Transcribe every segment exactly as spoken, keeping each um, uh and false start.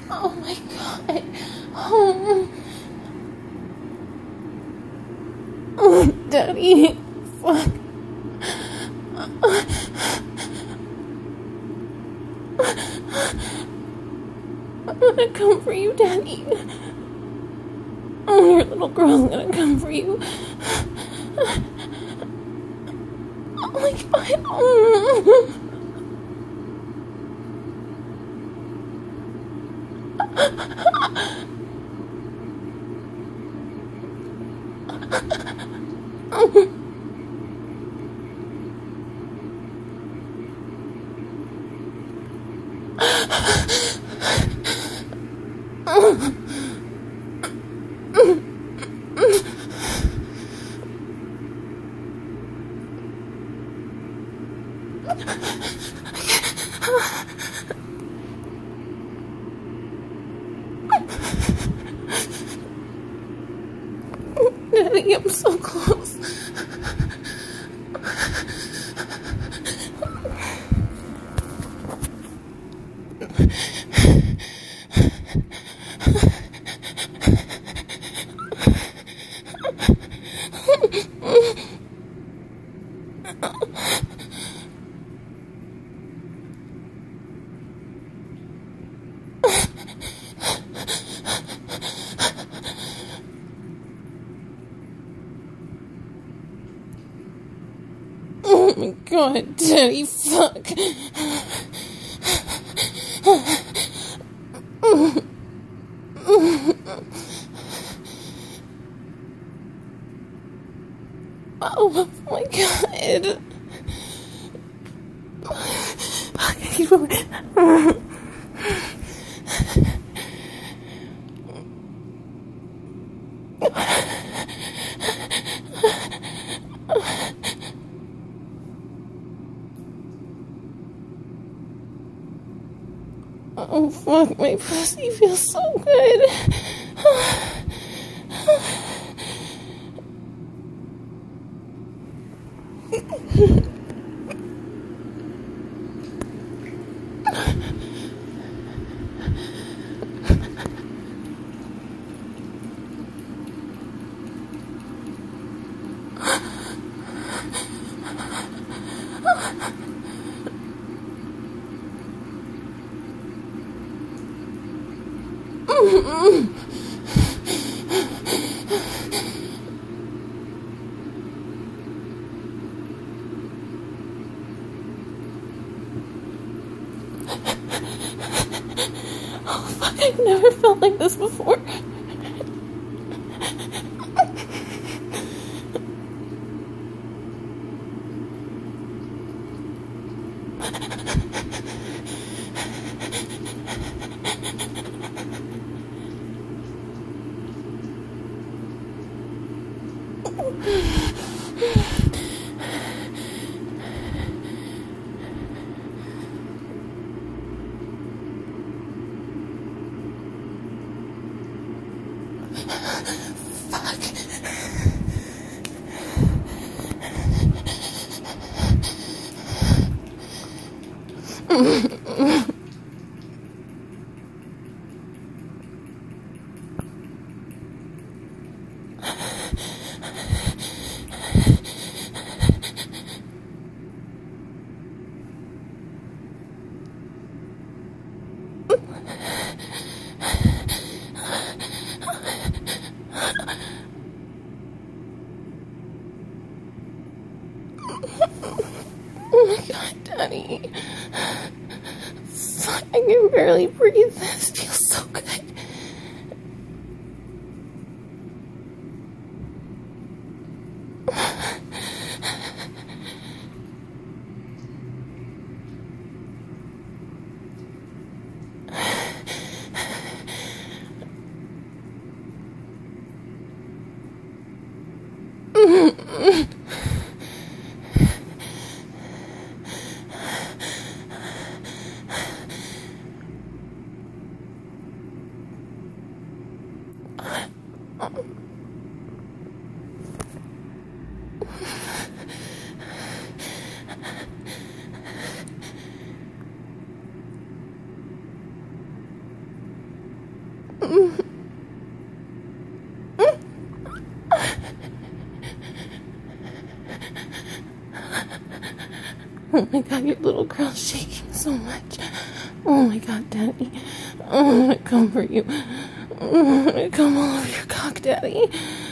Oh my god. Oh. Oh, Daddy. Fuck. I'm gonna come for you, Daddy. Oh, your little girl's gonna come for you. Oh my god. Oh. Daddy, I'm so close. Oh my god, Daddy, fuck. Oh my god. Oh fuck, my pussy feels so good. Oh fuck, I've never felt like this before. Oh my god, Daddy. Fuck, I can barely breathe. This feels so good. Oh my god, your little girl's shaking so much. Oh my god, Daddy. I want to comfort you. I want to come all over your cock, Daddy.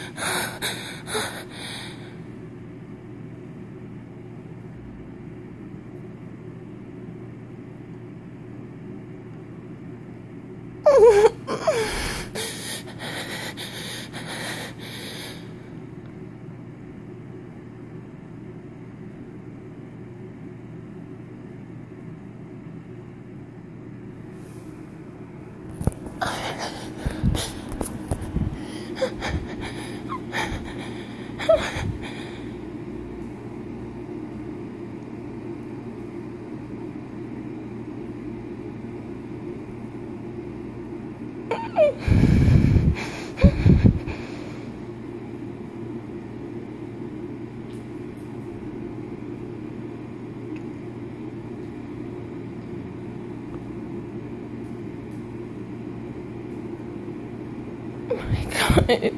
Oh my god.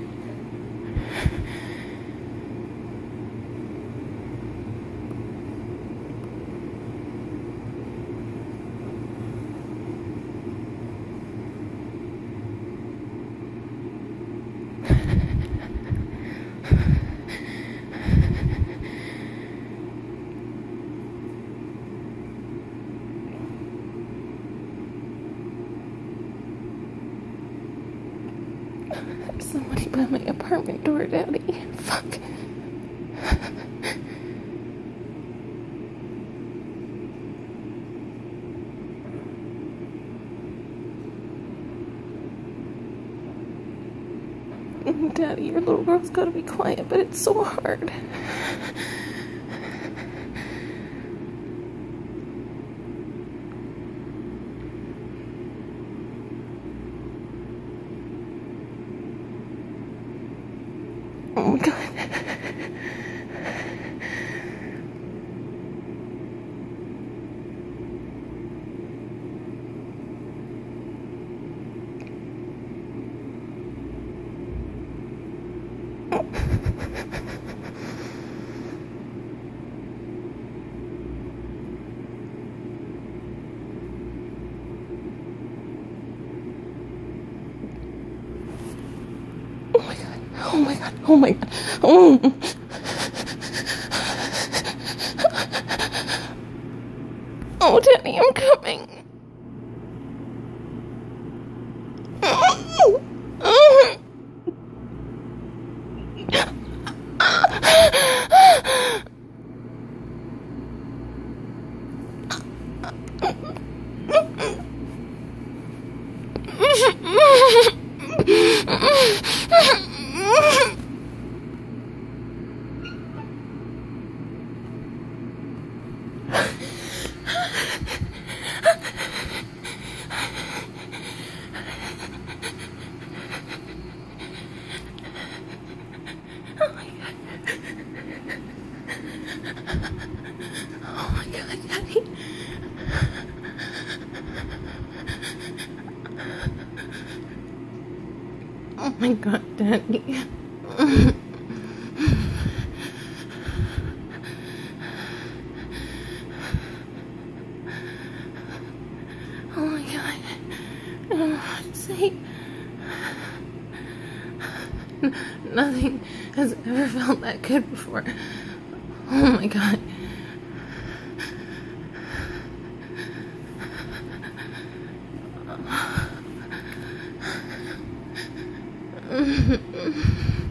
There's somebody by my apartment door, Daddy. Fuck. Daddy, your little girl's gotta be quiet, but it's so hard. Oh my god. Oh my god. Oh my god. Oh my god. Oh. Oh, Daddy, I'm coming. Oh my god, Daddy. Oh my god, Daddy. Oh my god. I don't know what to say. N- nothing has ever felt that good before. Oh my god. Mm-hmm.